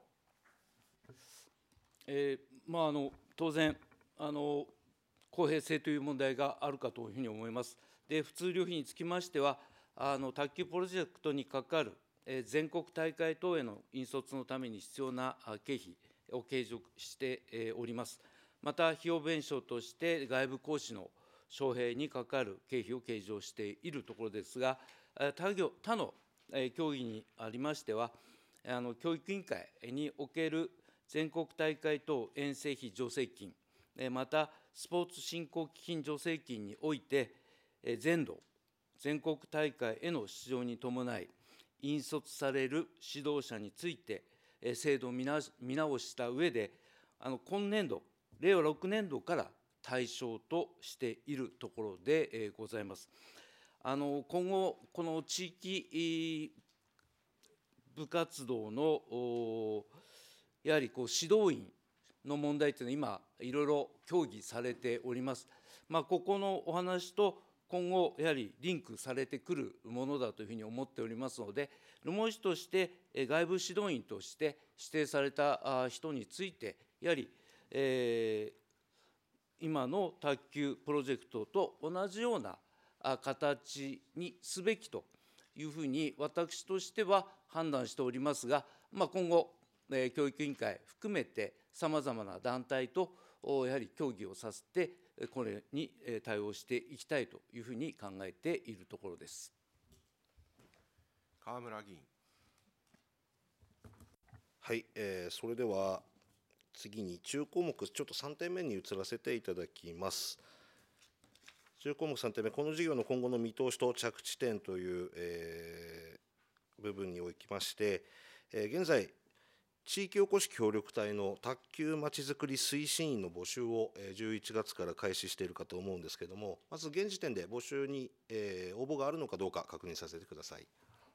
当然公平性という問題があるかというふうに思います。で、普通旅費につきましては、卓球プロジェクトにかかる全国大会等への引率のために必要な経費を計上しております。また、費用弁償として外部講師の招聘にかかる経費を計上しているところですが、他の競技にありましては、教育委員会における全国大会等遠征費助成金、またスポーツ振興基金助成金において、全国大会への出場に伴い、引率される指導者について、制度を見直した上で、今年度、令和6年度から対象としているところでございます。今後、この地域部活動のやはり指導員の問題というのは、今、いろいろ協議されております。ここのお話と今後、やはりリンクされてくるものだというふうに思っておりますので、留萌市として外部指導員として指定された人について、やはり、今の卓球プロジェクトと同じような形にすべきというふうに、私としては判断しておりますが、今後、教育委員会含めて、さまざまな団体とやはり協議をさせて、これに対応していきたいというふうに考えているところです。 河村議員。 はい、それでは次に中項目、ちょっと3点目に移らせていただきます。中項目3点目、この事業の今後の見通しと着地点という、部分におきまして、現在、地域おこし協力隊の卓球まちづくり推進員の募集を11月から開始しているかと思うんですけれども、まず現時点で募集に応募があるのかどうか確認させてください。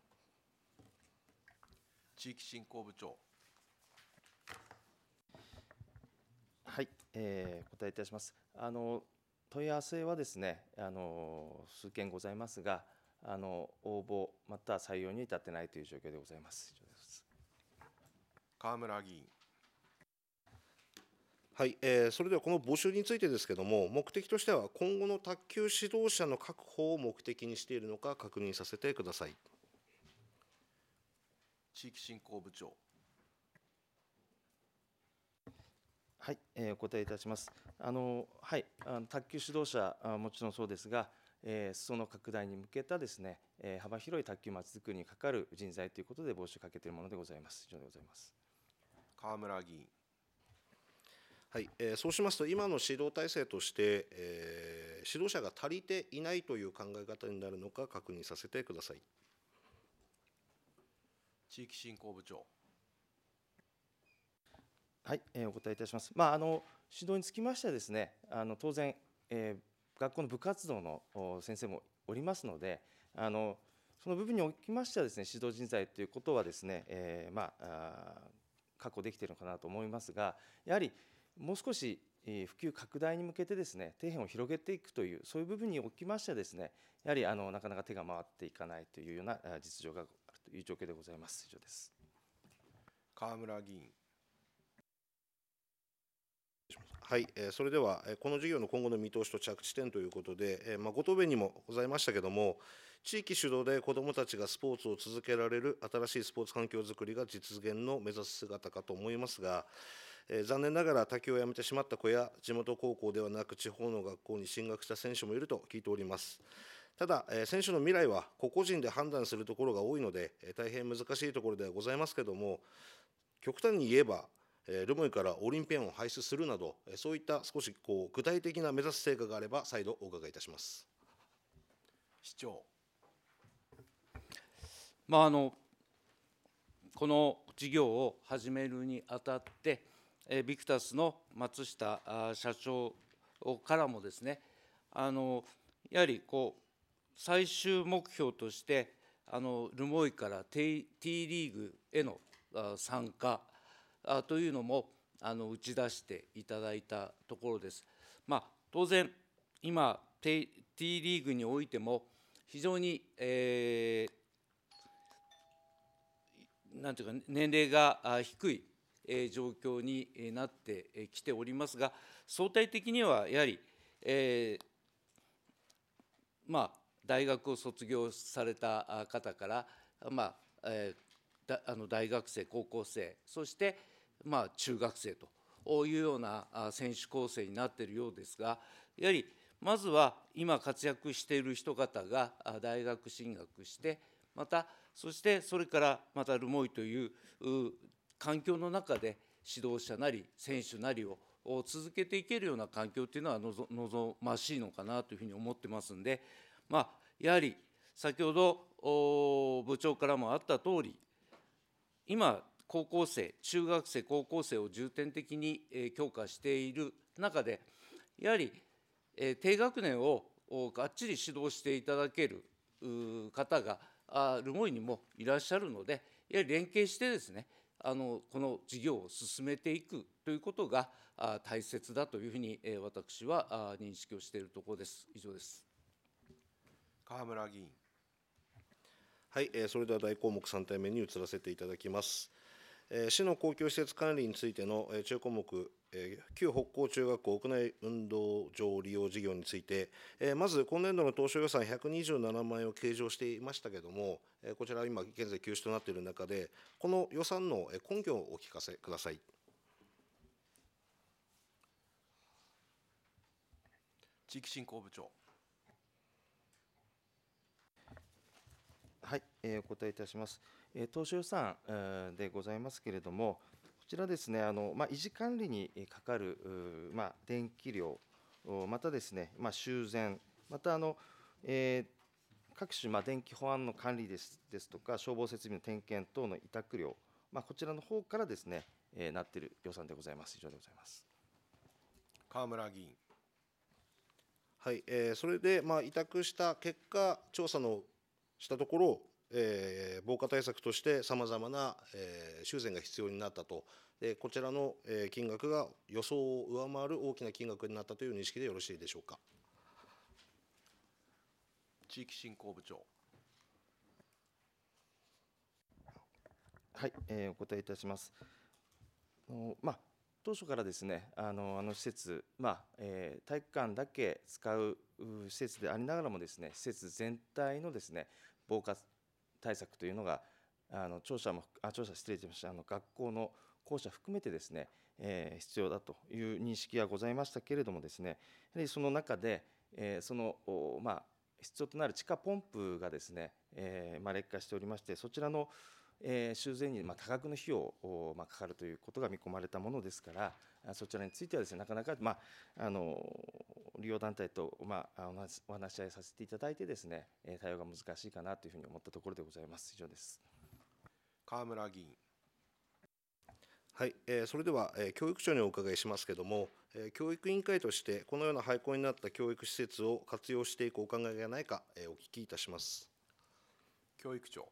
地域振興部長。 はい、お答えいたします。問い合わせはですね、数件ございますが、応募また採用に至ってないという状況でございます。以上です。 河村議員。 はい、それではこの募集についてですけれども、目的としては今後の卓球指導者の確保を目的にしているのか確認させてください。 地域振興部長。 はい、お答えいたします。はい、卓球指導者もちろんそうですが、裾野拡大に向けたですね、幅広い卓球まちづくりにかかる人材ということで募集かけているものでございます。以上でございます。 河村議員。 はい、そうしますと、今の指導体制として、指導者が足りていないという考え方になるのか確認させてください。 地域振興部長。 はい、お答えいたします。指導につきましてはですね、当然、学校の部活動の先生もおりますので、その部分におきましてはですね、指導人材ということはですね、確保できているのかなと思いますが、やはりもう少し普及拡大に向けてですね、底辺を広げていくという、そういう部分におきましてはですね、やはりなかなか手が回っていかないというような実情があるという状況でございます。以上です。 河村議員。 はい、それではこの事業の今後の見通しと着地点ということで、ご答弁にもございましたけれども、地域主導で子どもたちがスポーツを続けられる新しいスポーツ環境づくりが実現の目指す姿かと思いますが、残念ながら卓球をやめてしまった子や地元高校ではなく地方の学校に進学した選手もいると聞いております。ただ、選手の未来は個々人で判断するところが多いので、大変難しいところではございますけれども、極端に言えば、留萌からオリンピアンを輩出するなど、そういった少し具体的な目指す成果があれば、再度お伺いいたします。 市長。 この事業を始めるにあたって、ビクタスの松下社長からもですね、やはり最終目標として、留萌から T リーグへの参加というのも打ち出していただいたところです。当然、今、T リーグにおいても、非常に、なんていうか、年齢が低い状況になってきておりますが、相対的にはやはり、大学を卒業された方から、大学生、高校生、そして中学生というような選手構成になっているようですが、やはりまずは今活躍している人方が大学進学して、またそしてそれからまた留萌という環境の中で指導者なり選手なりを続けていけるような環境というのは望ましいのかなというふうに思ってますんで、やはり先ほど部長からもあったとおり、今高校生、中学生、高校生を重点的に強化している中で、やはり低学年をがっちり指導していただける方が留萌にもいらっしゃるので、やはり連携してですね、この事業を進めていくということが大切だというふうに私は認識をしているところです。以上です。 河村議員。 はい、それでは大項目3点目に移らせていただきます。市の公共施設管理についての中項目、旧北高中学校屋内運動場利用事業について、まず今年度の当初予算127万円を計上していましたけれども、こちら今現在休止となっている中で、この予算の根拠をお聞かせください。 地域振興部長。 はい、お答えいたします。当初予算でございますけれども、こちらですね、維持管理にかかる電気料、またですね、修繕、また各種電気保安の管理ですとか、消防設備の点検等の委託料、こちらの方からですね、なっている予算でございます。以上でございます。 河村議員。 はい、それで委託した結果、調査のしたところ、防火対策としてさまざまな修繕が必要になったと、こちらの金額が予想を上回る大きな金額になったという認識でよろしいでしょうか。 地域振興部長。 はい、お答えいたします。当初からですね、施設、体育館だけ使う施設でありながらもですね、施設全体のですね、防火対策というのが、失礼しました、学校の校舎含めてですね、必要だという認識がございましたけれどもですね、やはりその中で、必要となる地下ポンプがですね、劣化しておりまして、そちらの修繕に多額の費用かかるということが見込まれたものですから、そちらについてはですね、なかなか、利用団体とお話し合いさせていただいてですね、対応が難しいかなというふうに思ったところでございます。以上です。 河村議員。 はい、それでは、教育庁にお伺いしますけれども、教育委員会としてこのような廃校になった教育施設を活用していくお考えがないか、お聞きいたします。 教育長。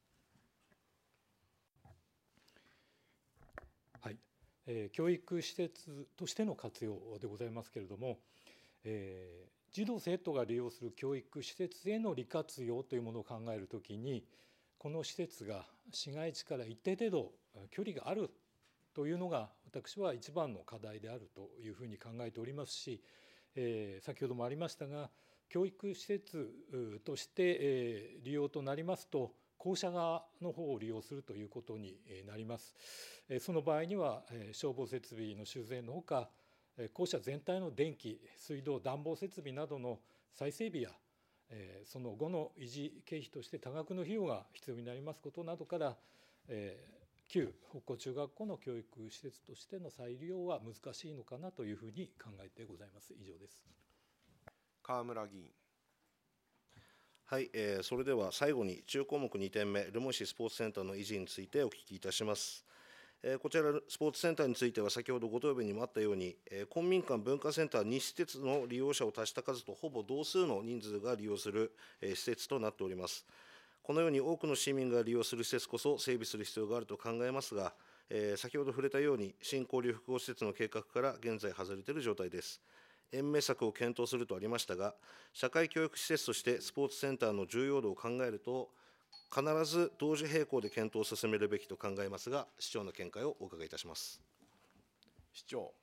はい、教育施設としての活用でございますけれども、児童生徒が利用する教育施設への利活用というものを考えるときに、この施設が市街地から一定程度距離があるというのが私は一番の課題であるというふうに考えておりますし、先ほどもありましたが、教育施設として利用となりますと、校舎側の方を利用するということになります。その場合には消防設備の修繕のほか、校舎全体の電気、水道、暖房設備などの再整備やその後の維持経費として多額の費用が必要になりますことなどから、旧北高中学校の教育施設としての再利用は難しいのかなというふうに考えてございます。以上です。 河村議員。 はい、それでは最後に中項目2点目、留萌市スポーツセンターの維持についてお聞きいたします。こちらスポーツセンターについては、先ほどご答弁にもあったように、公民館文化センター2施設の利用者を足した数とほぼ同数の人数が利用する施設となっております。このように多くの市民が利用する施設こそ整備する必要があると考えますが、先ほど触れたように、新交流複合施設の計画から現在外れている状態です。延命策を検討するとありましたが、社会教育施設としてスポーツセンターの重要度を考えると、必ず同時並行で検討を進めるべきと考えますが、市長の見解をお伺いいたします。 市長。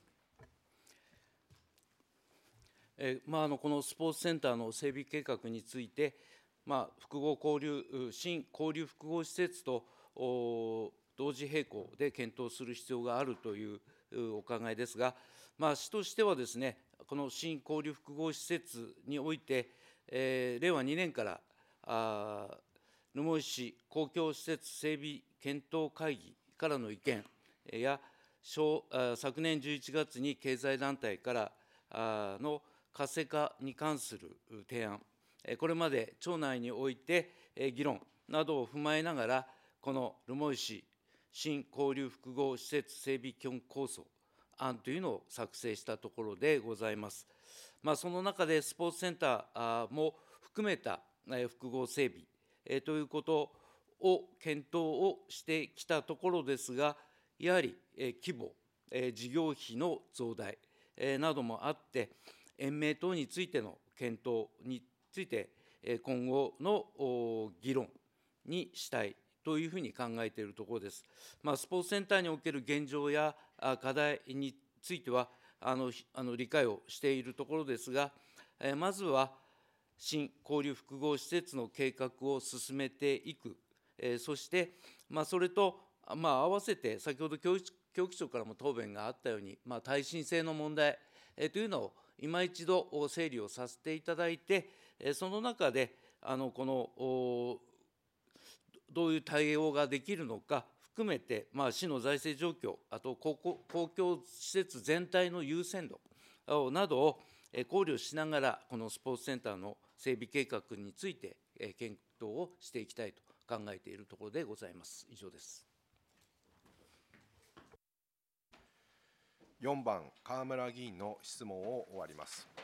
このスポーツセンターの整備計画について、新交流複合施設と同時並行で検討する必要があるというお考えですが、市としてはですね、この新交流複合施設において、令和2年から留萌市公共施設整備検討会議からの意見や、昨年11月に経済団体からの活性化に関する提案、これまで町内において議論などを踏まえながら、この留萌市新交流複合施設整備基本構想案というのを作成したところでございます。その中でスポーツセンターも含めた複合整備ということを検討をしてきたところですが、やはり規模、事業費の増大などもあって、延命等についての検討について、今後の議論にしたいというふうに考えているところです。スポーツセンターにおける現状や課題については理解をしているところですが、まずは新交流複合施設の計画を進めていく、そしてそれと合わせて先ほど教育長からも答弁があったように、耐震性の問題というのを今一度整理をさせていただいて、その中でこのどういう対応ができるのか含めて、市の財政状況、あと公共施設全体の優先度などを考慮しながら、このスポーツセンターの整備計画について検討をしていきたいと考えているところでございます。以上です。 4番、河村議員の質問を終わります。